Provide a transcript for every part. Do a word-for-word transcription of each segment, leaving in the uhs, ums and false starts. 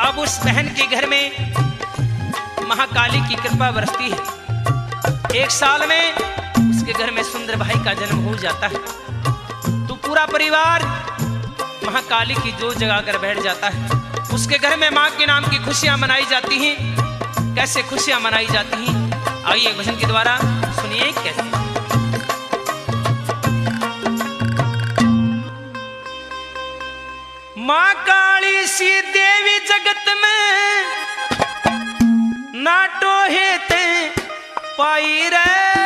अब उस बहन के घर में महाकाली की कृपा बरसती है। एक साल में उसके घर में सुंदर भाई का जन्म हो जाता है। तो पूरा परिवार महाकाली की जोत जगाकर बैठ जाता है। उसके घर में माँ के नाम की खुशियां मनाई जाती हैं। कैसे खुशियां मनाई जाती हैं, आइए भजन के द्वारा सुनिए कैसे। माँ काली सी देवी जगत में नाटो है ते पाई रे,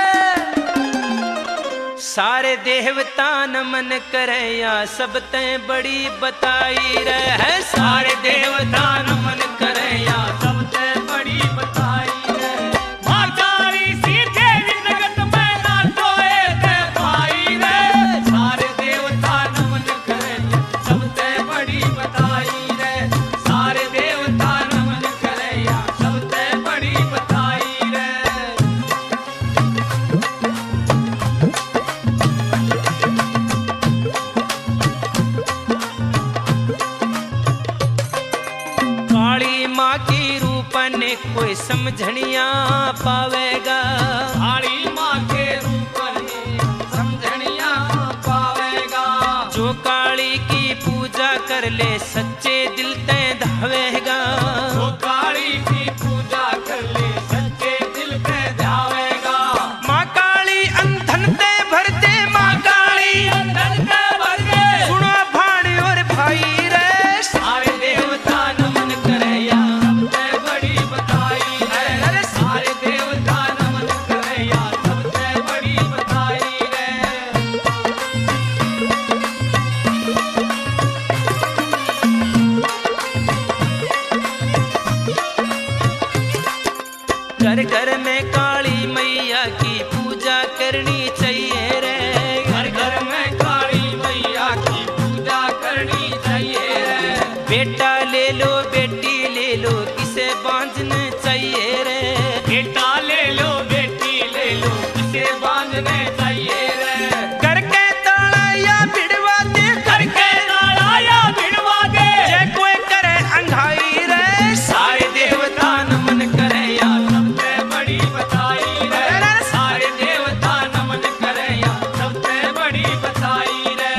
सारे देवता नमन करे या सब ते बड़ी बताई रे है। सारे देवता नमन करे या सब ते बड़ी बताई रे। माँ काली सी देवी जगत में नाटो है ते पाई रे, सारे देवता नमन करे सब ते बड़ी बताई रे। सारे देवता नमन करे या सब ते बड़ी बताई रे। काली माँ की रूपन कोई समझनिया पावेगा। काली माँ के रूप में समझनिया पावेगा। जो काली की पूजा कर ले सच्चे दिल ते धावेगा। जो काली की पूजा कर ले सच्चे दिल पे जावेगा। माँ काली अंधन ते भर दे, माँ काली अंधन पे भर दे। सुनो भाई और भाई रे। सारे देवता नमन करे या सबसे बड़ी बताई है। अरे सारे देवता नमन करे या सबसे बड़ी बताई है। घर घर में काली मैया की पूजा करनी चाहिए रे। घर घर में काली मैया की पूजा करनी चाहिए रे। बेटा ले लो बेटी ले लो किसे बांधना चाहिए रे। बेटा ले लो बेटी ले लो किसे बांधने चाहिए रे। घर के ताला या भिड़वा दे, घर के ताला या भिड़वा दे। जे कोई करे अंघाई रे। सारे देवता नमन करे या सबसे बड़ी बताई रे। सारे देवता नमन करे या सबसे बड़ी बताई रे।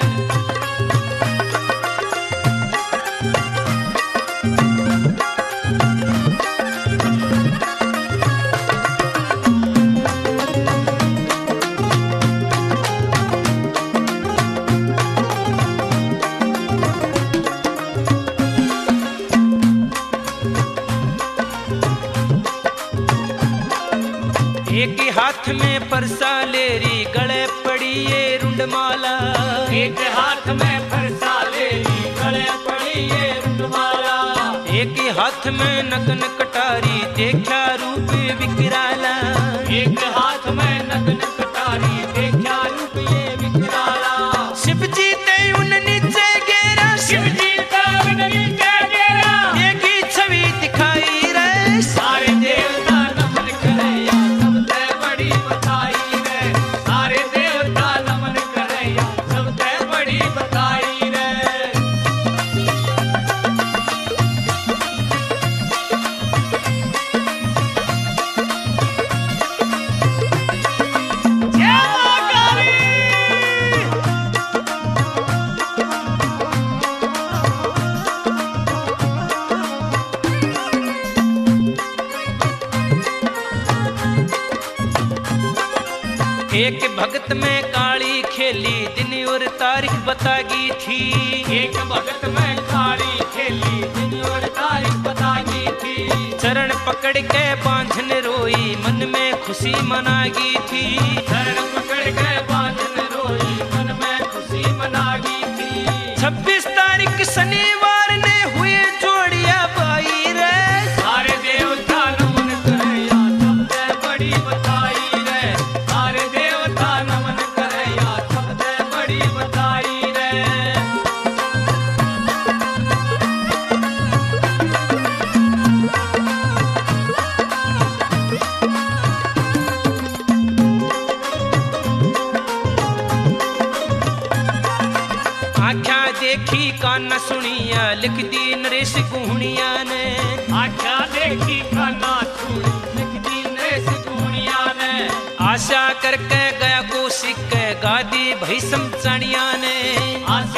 एक ही हाथ में परसा लेरी गले पड़ी ये रुंडमाला। एक हाथ में फरसा ले ली गले पड़ी ये रुंडमाला। एक ही हाथ में नगन कटारी देखा रूप विकराला। एक हाथ में नग्न कटारी देखा रूप ये विकराला। शिव जी ते उन नीचे गेरा, शिव जी का नीचे गिरा। एक ही छवि दिखाई रे। सारे देवता नमन करे या सबसे बड़ी बताई रे। सारे देवता नमन करे या सबसे बड़ी बताई रे। जय माँ काली। एक भगत में काली खेली दिन और तारीख बतागी थी। एक भगत में काली खेली दिन और तारीख बताई थी। चरण पकड़ के बांधन रोई मन में खुशी मनागी थी। चरण पकड़ के बांधन रोई मन में खुशी मनागी थी। छब्बीस तारीख शनिवार ने हुए जोड़िया बाई रे। सारे देवता नमन करे या सबसे बड़ी बताई रे। सारे देवता नमन करे या सबसे बड़ी बताई रे। आख्या देखी कान सुनिया लिख दी नरेश गुहनिया ने। आख्या देखी काना सुनी लिख दी नरेश गुहनिया ने। आशा करके गया को सिक्के गादी भई समचानिया ने। आशा